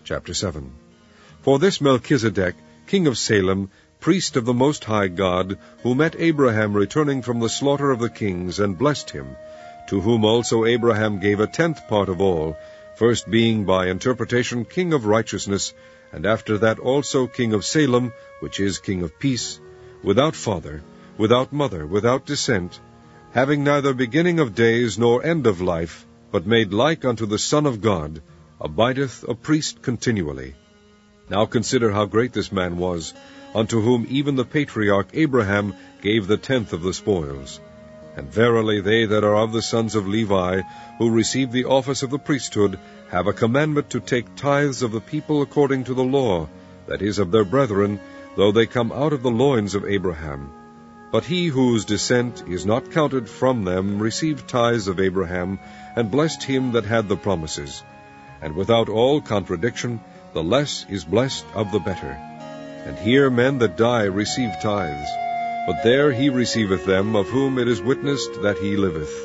Chapter 7. For this Melchizedek, king of Salem, priest of the Most High God, who met Abraham returning from the slaughter of the kings, and blessed him, to whom also Abraham gave a 10th part of all, first being by interpretation king of righteousness, and after that also king of Salem, which is king of peace, without father, without mother, without descent, having neither beginning of days nor end of life, but made like unto the Son of God, abideth a priest continually. Now consider how great this man was, unto whom even the patriarch Abraham gave the 10th of the spoils. And verily they that are of the sons of Levi, who receive the office of the priesthood, have a commandment to take tithes of the people according to the law, that is, of their brethren, though they come out of the loins of Abraham. But he whose descent is not counted from them received tithes of Abraham, and blessed him that had the promises. And without all contradiction, the less is blessed of the better. And here men that die receive tithes, but there he receiveth them, of whom it is witnessed that he liveth.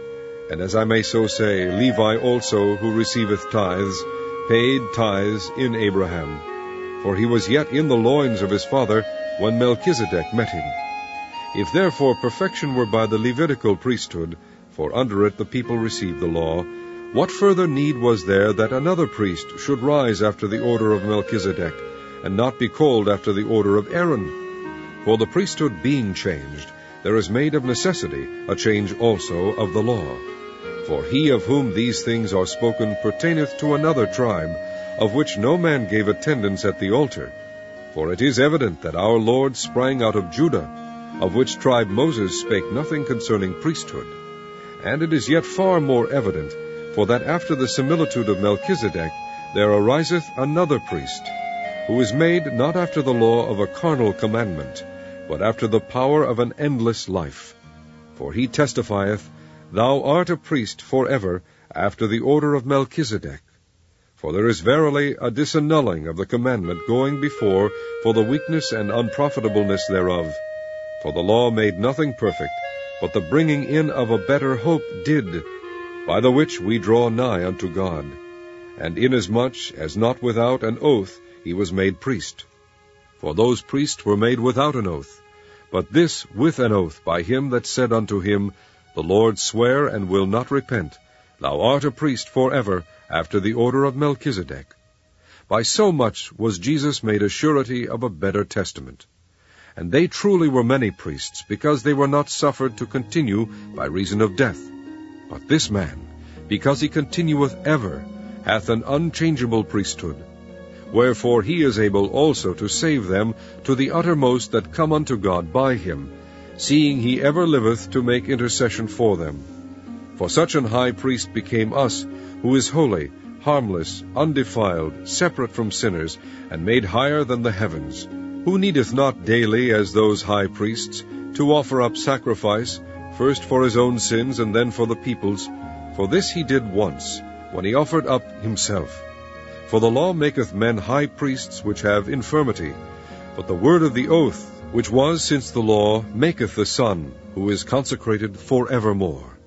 And as I may so say, Levi also, who receiveth tithes, paid tithes in Abraham. For he was yet in the loins of his father, when Melchizedek met him. If therefore perfection were by the Levitical priesthood, for under it the people received the law, what further need was there that another priest should rise after the order of Melchizedek, and not be called after the order of Aaron? For the priesthood being changed, there is made of necessity a change also of the law. For he of whom these things are spoken pertaineth to another tribe, of which no man gave attendance at the altar. For it is evident that our Lord sprang out of Judah, of which tribe Moses spake nothing concerning priesthood. And it is yet far more evident, for that after the similitude of Melchizedek there ariseth another priest, who is made not after the law of a carnal commandment, but after the power of an endless life. For he testifieth, Thou art a priest forever, after the order of Melchizedek. For there is verily a disannulling of the commandment going before for the weakness and unprofitableness thereof. For the law made nothing perfect, but the bringing in of a better hope did, by the which we draw nigh unto God. And inasmuch as not without an oath he was made priest. For those priests were made without an oath, but this with an oath by him that said unto him, The Lord sware and will not repent, Thou art a priest forever, after the order of Melchizedek. By so much was Jesus made a surety of a better testament. And they truly were many priests, because they were not suffered to continue by reason of death. But this man, because he continueth ever, hath an unchangeable priesthood. Wherefore he is able also to save them to the uttermost that come unto God by him, seeing he ever liveth to make intercession for them. For such an high priest became us, who is holy, harmless, undefiled, separate from sinners, and made higher than the heavens, who needeth not daily, as those high priests, to offer up sacrifice, first for his own sins and then for the people's. For this he did once, when he offered up himself. For the law maketh men high priests which have infirmity, but the word of the oath, which was since the law, maketh the Son, who is consecrated for evermore.